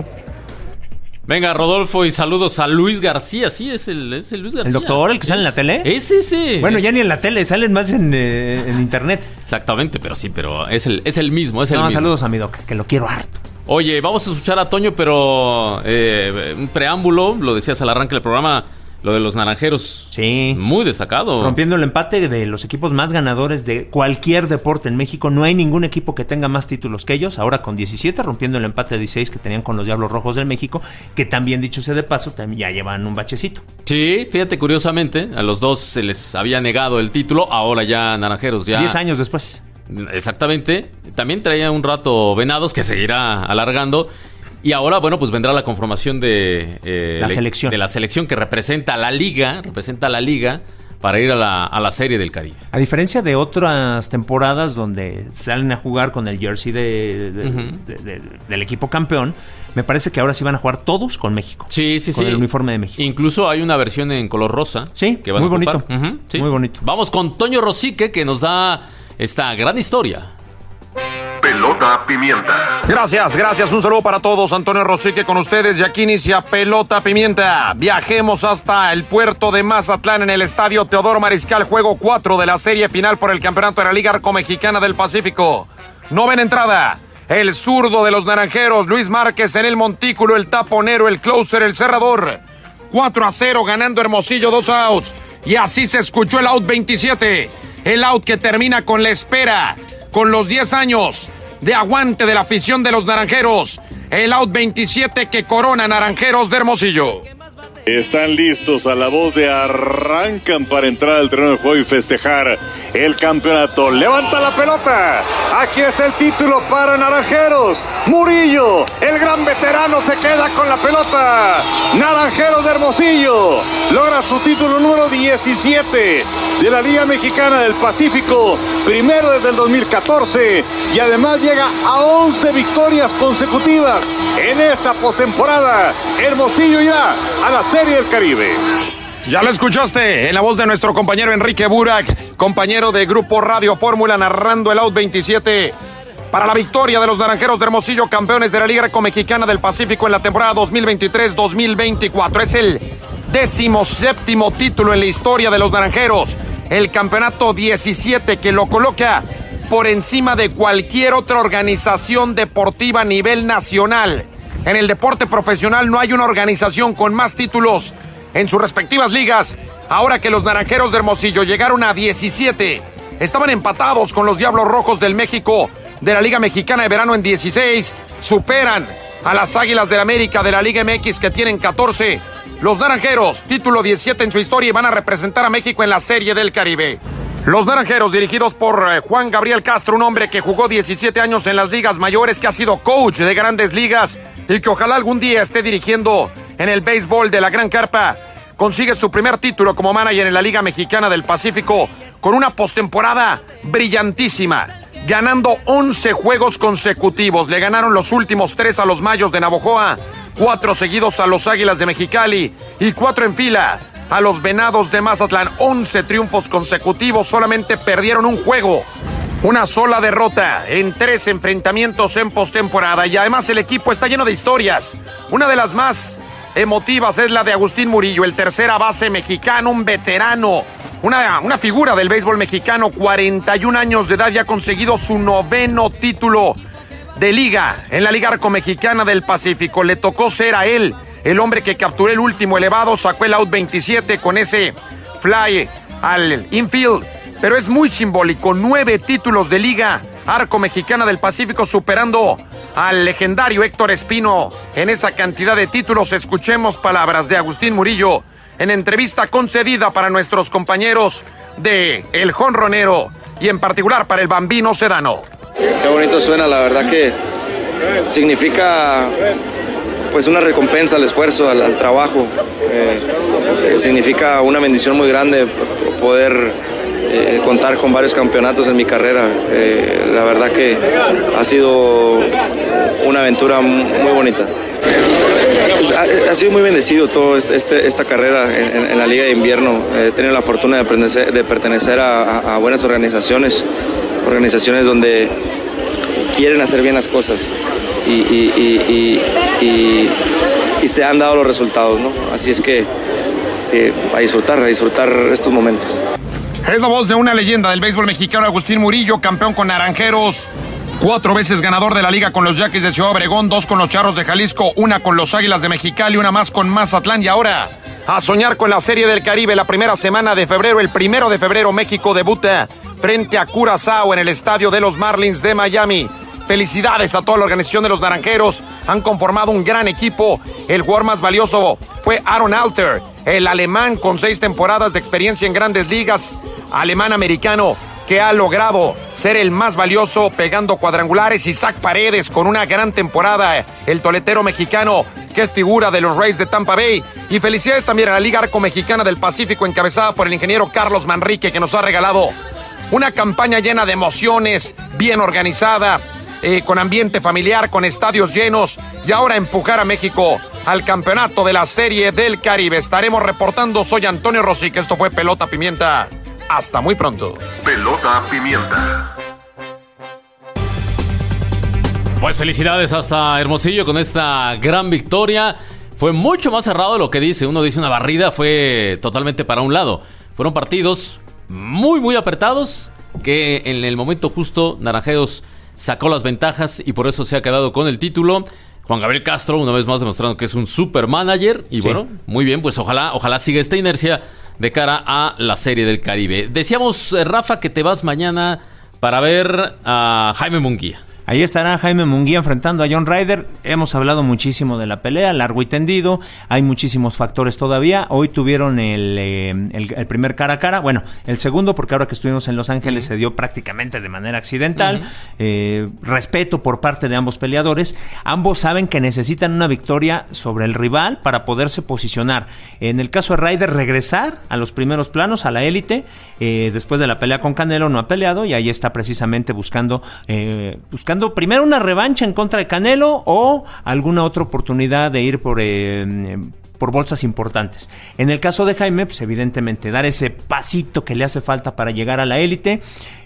Venga, Rodolfo, y saludos a Luis García. Sí, es el, es el Luis García. ¿El doctor, el que sale en la tele? Es ese. Bueno, ya ni en la tele, salen más en, eh, en internet. Exactamente, pero sí, pero es el, es el mismo, es el no, mismo. Saludos a mi doc, que lo quiero harto. Oye, vamos a escuchar a Toño, pero eh, un preámbulo, lo decías al arranque del programa, lo de los naranjeros. Sí. Muy destacado. Rompiendo el empate de los equipos más ganadores de cualquier deporte en México. No hay ningún equipo que tenga más títulos que ellos. Ahora con diecisiete, rompiendo el empate de dieciséis que tenían con los Diablos Rojos del México, que también, dicho sea de paso, también ya llevan un bachecito. Sí, fíjate, curiosamente, a los dos se les había negado el título, ahora ya naranjeros ya... Diez años después. Exactamente. También traía un rato Venados, que seguirá alargando. Y ahora, bueno, pues vendrá la conformación de eh, la selección. de la selección que representa a la liga, representa a la liga para ir a la, a la Serie del Caribe. A diferencia de otras temporadas donde salen a jugar con el jersey de, de, uh-huh. de, de, de, del equipo campeón, me parece que ahora sí van a jugar todos con México. Sí, sí, con sí. el uniforme de México. Incluso hay una versión en color rosa. Sí, que muy bonito. Uh-huh, sí. Muy bonito. Vamos con Toño Rosique, que nos da esta gran historia. Pelota Pimienta. Gracias, gracias. Un saludo para todos. Antonio Rosique con ustedes y aquí inicia Pelota Pimienta. Viajemos hasta el puerto de Mazatlán en el estadio Teodoro Mariscal, juego cuatro de la serie final por el campeonato de la Liga Arco-Mexicana del Pacífico. Novena entrada. El zurdo de los naranjeros, Luis Márquez en el montículo, el taponero, el closer, el cerrador. cuatro a cero ganando Hermosillo, dos outs. Y así se escuchó el out veintisiete. El out que termina con la espera, con los diez años de aguante de la afición de los naranjeros. El out veintisiete que corona Naranjeros de Hermosillo. Están listos a la voz de arrancan para entrar al terreno de juego y festejar el campeonato. Levanta la pelota. Aquí está el título para Naranjeros. Murillo, el gran veterano, se queda con la pelota. Naranjeros de Hermosillo logra su título número diecisiete de la Liga Mexicana del Pacífico. Primero desde el dos mil catorce y además llega a once victorias consecutivas en esta postemporada. Hermosillo irá a la Serie del Caribe. Ya lo escuchaste en la voz de nuestro compañero Enrique Burak, compañero de Grupo Radio Fórmula, narrando el out veintisiete para la victoria de los Naranjeros de Hermosillo, campeones de la Liga Arco-Mexicana del Pacífico en la temporada dos mil veintitrés dos mil veinticuatro. Es el Décimo séptimo título en la historia de los naranjeros. El campeonato diecisiete que lo coloca por encima de cualquier otra organización deportiva a nivel nacional. En el deporte profesional no hay una organización con más títulos en sus respectivas ligas. Ahora que los naranjeros de Hermosillo llegaron a diecisiete, estaban empatados con los Diablos Rojos del México de la Liga Mexicana de Verano en dieciséis. Superan a las Águilas del América de la Liga M X que tienen catorce. Los naranjeros, título diecisiete en su historia, y van a representar a México en la Serie del Caribe. Los naranjeros, dirigidos por eh, Juan Gabriel Castro, un hombre que jugó diecisiete años en las ligas mayores, que ha sido coach de grandes ligas y que ojalá algún día esté dirigiendo en el béisbol de la Gran Carpa. Consigue su primer título como manager en la Liga Mexicana del Pacífico con una postemporada brillantísima, ganando once juegos consecutivos. Le ganaron los últimos tres a los Mayos de Navojoa, cuatro seguidos a los Águilas de Mexicali y cuatro en fila a los Venados de Mazatlán. once triunfos consecutivos, solamente perdieron un juego. Una sola derrota en tres enfrentamientos en postemporada. Y además el equipo está lleno de historias. Una de las más emotivas es la de Agustín Murillo, el tercera base mexicano, un veterano, una, una figura del béisbol mexicano, cuarenta y un años de edad, y ha conseguido su noveno título de liga en la Liga Arco Mexicana del Pacífico. Le tocó ser a él el hombre que capturó el último elevado, sacó el out veintisiete con ese fly al infield, pero es muy simbólico, nueve títulos de Liga Arco Mexicana del Pacífico, superando al legendario Héctor Espino en esa cantidad de títulos. Escuchemos palabras de Agustín Murillo en entrevista concedida para nuestros compañeros de El Jonronero y en particular para el Bambino Sedano. Qué bonito suena, la verdad que significa pues una recompensa al esfuerzo, al, al trabajo. Eh, eh, significa una bendición muy grande poder eh, contar con varios campeonatos en mi carrera. Eh, la verdad que ha sido una aventura muy bonita. Ha, ha sido muy bendecido toda este, este, esta carrera en, en la Liga de Invierno. He tenido la fortuna de pertenecer, de pertenecer a, a, a buenas organizaciones, organizaciones donde quieren hacer bien las cosas y, y, y, y, y, y se han dado los resultados, ¿no? Así es que eh, a disfrutar, a disfrutar estos momentos. Es la voz de una leyenda del béisbol mexicano, Agustín Murillo, campeón con Naranjeros, cuatro veces ganador de la liga con los Yaquis de Ciudad Obregón, dos con los Charros de Jalisco, una con los Águilas de Mexicali, una más con Mazatlán, y ahora a soñar con la Serie del Caribe. La primera semana de febrero, el primero de febrero, México debuta frente a Curazao en el estadio de los Marlins de Miami. Felicidades a toda la organización de los Naranjeros, han conformado un gran equipo. El jugador más valioso fue Aaron Alter, el alemán con seis temporadas de experiencia en grandes ligas, alemán-americano, que ha logrado ser el más valioso pegando cuadrangulares. Isaac Paredes con una gran temporada, el toletero mexicano que es figura de los Rays de Tampa Bay. Y felicidades también a la Liga Arco Mexicana del Pacífico, encabezada por el ingeniero Carlos Manrique, que nos ha regalado una campaña llena de emociones, bien organizada, eh, con ambiente familiar, con estadios llenos, y ahora empujar a México al campeonato de la Serie del Caribe. Estaremos reportando. Soy Antonio Rossi, que esto fue Pelota Pimienta. Hasta muy pronto. Pelota Pimienta. Pues felicidades hasta Hermosillo con esta gran victoria. Fue mucho más cerrado de lo que dice. Uno dice una barrida, fue totalmente para un lado. Fueron partidos muy, muy apretados, que en el momento justo Naranjeros sacó las ventajas y por eso se ha quedado con el título. Juan Gabriel Castro, una vez más demostrando que es un super manager. Y sí, bueno, muy bien, pues ojalá, ojalá siga esta inercia de cara a la Serie del Caribe. Decíamos, Rafa, que te vas mañana para ver a Jaime Munguía. Ahí estará Jaime Munguía enfrentando a John Ryder. Hemos hablado muchísimo de la pelea, largo y tendido. Hay muchísimos factores todavía. Hoy tuvieron el, eh, el, el primer cara a cara. Bueno, el segundo, porque ahora que estuvimos en Los Ángeles uh-huh. se dio prácticamente de manera accidental. Uh-huh. Eh, respeto por parte de ambos peleadores. Ambos saben que necesitan una victoria sobre el rival para poderse posicionar. En el caso de Ryder, regresar a los primeros planos, a la élite. Eh, después de la pelea con Canelo no ha peleado y ahí está precisamente buscando... Eh, buscando primero una revancha en contra de Canelo o alguna otra oportunidad de ir por eh, por bolsas importantes. En el caso de Jaime, pues evidentemente dar ese pasito que le hace falta para llegar a la élite.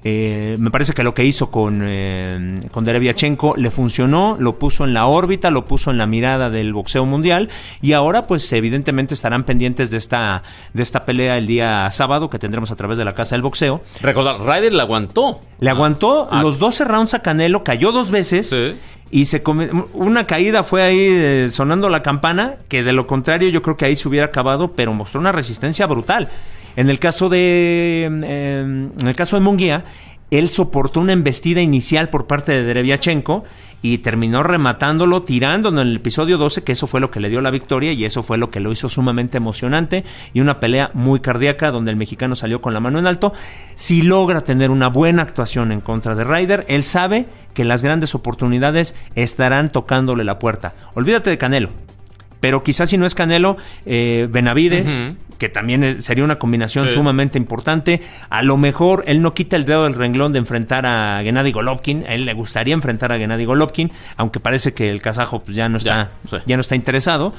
Eh, me parece que lo que hizo con, eh, con Dereviachenko le funcionó, lo puso en la órbita, lo puso en la mirada del boxeo mundial, y ahora pues evidentemente estarán pendientes de esta, de esta pelea el día sábado que tendremos a través de la Casa del Boxeo. Recordar, Ryder le aguantó. Le ah. aguantó ah. los doce rounds a Canelo, cayó dos veces. Sí. Y se come, una caída fue ahí eh, sonando la campana, que de lo contrario yo creo que ahí se hubiera acabado, pero mostró una resistencia brutal. En el caso de eh, en el caso de Munguía, él soportó una embestida inicial por parte de Dereviachenko y terminó rematándolo, tirándolo en el episodio doce, que eso fue lo que le dio la victoria y eso fue lo que lo hizo sumamente emocionante, y una pelea muy cardíaca donde el mexicano salió con la mano en alto. Si logra tener una buena actuación en contra de Ryder, él sabe que las grandes oportunidades estarán tocándole la puerta. Olvídate de Canelo, pero quizás si no es Canelo, eh, Benavides, uh-huh. que también es, sería una combinación sí. sumamente importante. A lo mejor él no quita el dedo del renglón de enfrentar a Gennady Golovkin. A él le gustaría enfrentar a Gennady Golovkin, aunque parece que el kazajo pues, ya no está ya, sí. ya no está interesado.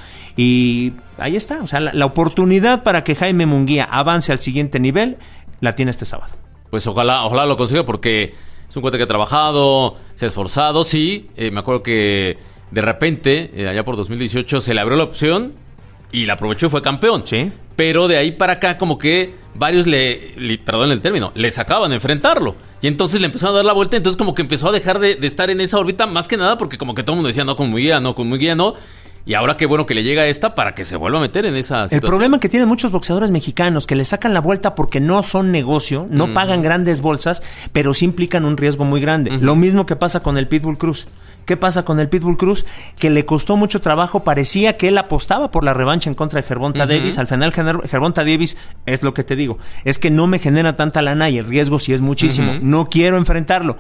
Y ahí está, o sea, la, la oportunidad para que Jaime Munguía avance al siguiente nivel la tiene este sábado. Pues ojalá, ojalá lo consiga, porque es un cuate que ha trabajado, se ha esforzado, sí. Eh, me acuerdo que de repente, eh, allá por dos mil dieciocho, se le abrió la opción y la aprovechó y fue campeón. Sí. Pero de ahí para acá, como que varios le, le perdón el término, le sacaban de enfrentarlo. Y entonces le empezaron a dar la vuelta. Entonces como que empezó a dejar de, de estar en esa órbita, más que nada porque como que todo el mundo decía, no, con Munguía, no, con Munguía, no. Y ahora qué bueno que le llega esta para que se vuelva a meter en esa situación. El problema que tienen muchos boxeadores mexicanos, que le sacan la vuelta porque no son negocio, no mm. pagan grandes bolsas, pero sí implican un riesgo muy grande. Mm. Lo mismo que pasa con el Pitbull Cruz. ¿Qué pasa con el Pitbull Cruz? Que le costó mucho trabajo, parecía que él apostaba por la revancha en contra de Gervonta uh-huh. Davis. Al final Gervonta Davis, es lo que te digo, es que no me genera tanta lana y el riesgo sí es muchísimo. Uh-huh. No quiero enfrentarlo.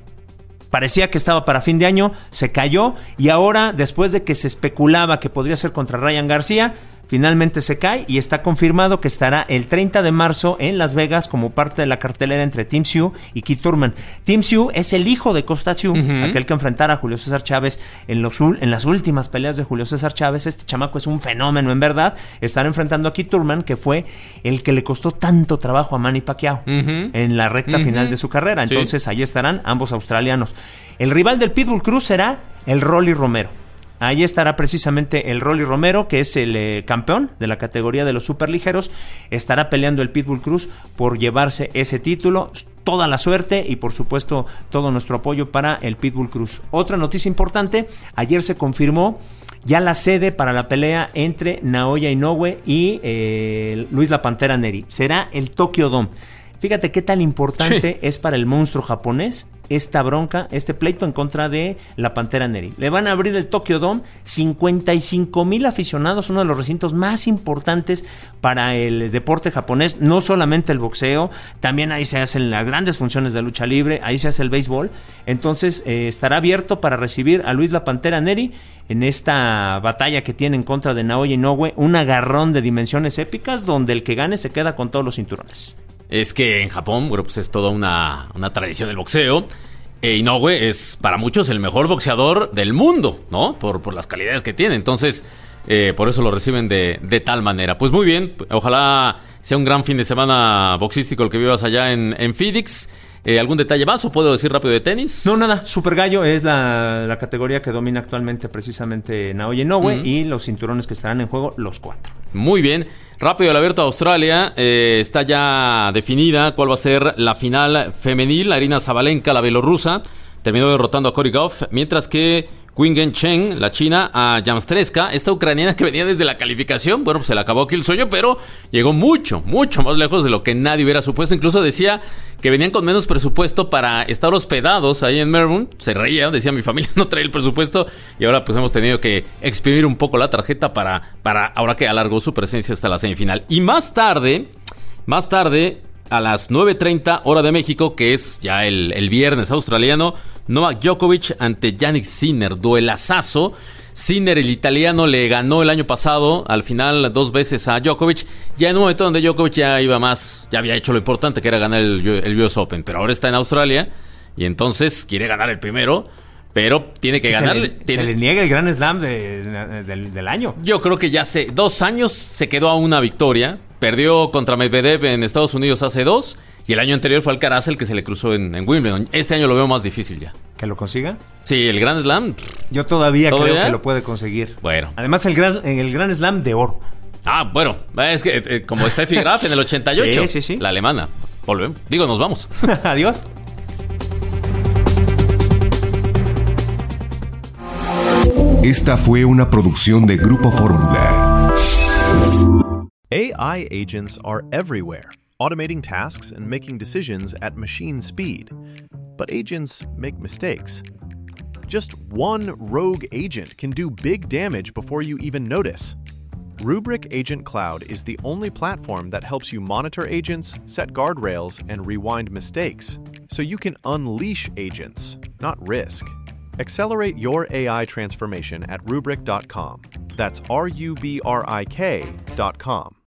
Parecía que estaba para fin de año, se cayó, y ahora, después de que se especulaba que podría ser contra Ryan García, finalmente se cae y está confirmado que estará el treinta de marzo en Las Vegas como parte de la cartelera entre Tim Tszyu y Keith Thurman. Tim Tszyu es el hijo de Costa Tszyu, uh-huh. aquel que enfrentara a Julio César Chávez en, los, en las últimas peleas de Julio César Chávez. Este chamaco es un fenómeno, en verdad. Estará enfrentando a Keith Thurman, que fue el que le costó tanto trabajo a Manny Pacquiao uh-huh. en la recta uh-huh. final de su carrera. Entonces sí. ahí estarán ambos australianos. El rival del Pitbull Cruz será el Rolly Romero. Ahí estará precisamente el Rolly Romero, que es el eh, campeón de la categoría de los superligeros. Estará peleando el Pitbull Cruz por llevarse ese título. Toda la suerte y, por supuesto, todo nuestro apoyo para el Pitbull Cruz. Otra noticia importante, ayer se confirmó ya la sede para la pelea entre Naoya Inoue y eh, Luis La Pantera Neri. Será el Tokyo Dome. Fíjate qué tan importante sí. es para el monstruo japonés esta bronca, este pleito en contra de La Pantera Neri. Le van a abrir el Tokyo Dome, cincuenta y cinco mil aficionados, uno de los recintos más importantes para el deporte japonés, no solamente el boxeo, también ahí se hacen las grandes funciones de lucha libre, ahí se hace el béisbol. Entonces eh, estará abierto para recibir a Luis La Pantera Neri en esta batalla que tiene en contra de Naoya Inoue, un agarrón de dimensiones épicas donde el que gane se queda con todos los cinturones. Es que en Japón, bueno, pues es toda una, una tradición del boxeo. E Inoue es para muchos el mejor boxeador del mundo, ¿no? Por, por las calidades que tiene. Entonces, eh, por eso lo reciben de, de tal manera. Pues muy bien, ojalá sea un gran fin de semana boxístico el que vivas allá en, en Phoenix. Eh, ¿Algún detalle más o puedo decir rápido de tenis? No, nada. Super Gallo es la, la categoría que domina actualmente precisamente Naoya Inoue, uh-huh. y los cinturones que estarán en juego, los cuatro. Muy bien. Rápido, el Abierto de Australia. Eh, está ya definida cuál va a ser la final femenil. Arina Sabalenka, la bielorrusa, terminó derrotando a Cory Gauff, mientras que Qingen Chen, la china, a Jamstreska, esta ucraniana que venía desde la calificación. Bueno, pues se le acabó aquí el sueño, pero llegó mucho, mucho más lejos de lo que nadie hubiera supuesto. Incluso decía que venían con menos presupuesto para estar hospedados ahí en Melbourne. Se reía, decía, mi familia no trae el presupuesto, y ahora pues hemos tenido que exprimir un poco la tarjeta para, para ahora que alargó su presencia hasta la semifinal. Y más tarde, más tarde, a las nueve treinta hora de México, que es ya el, el viernes australiano, Novak Djokovic ante Jannik Sinner, duelazazo. Sinner, el italiano, le ganó el año pasado al final dos veces a Djokovic, ya en un momento donde Djokovic ya iba más, ya había hecho lo importante, que era ganar el, el U S Open, pero ahora está en Australia y entonces quiere ganar el primero, pero tiene que, que ganar. Se le, tiene... se le niega el Grand Slam de, de, de, del año. Yo creo que ya hace dos años se quedó a una victoria. Perdió contra Medvedev en Estados Unidos hace dos, Y el año anterior fue Alcaraz el que se le cruzó en, en Wimbledon. Este año lo veo más difícil ya. ¿Que lo consiga? Sí, el Grand Slam. Yo todavía, ¿Todavía? creo que lo puede conseguir. Bueno. Además, el Gran, el Grand Slam de oro. Ah, bueno. Es que eh, como Steffi Graf en el ochenta y ocho. Sí, sí, sí. La alemana. Volvemos. Digo, nos vamos. Adiós. Esta fue una producción de Grupo Fórmula. A I agents are everywhere, automating tasks and making decisions at machine speed. But agents make mistakes. Just one rogue agent can do big damage before you even notice. Rubrik Agent Cloud is the only platform that helps you monitor agents, set guardrails, and rewind mistakes, so you can unleash agents, not risk. Accelerate your A I transformation at rubrik dot com. That's R U B R I K dot com.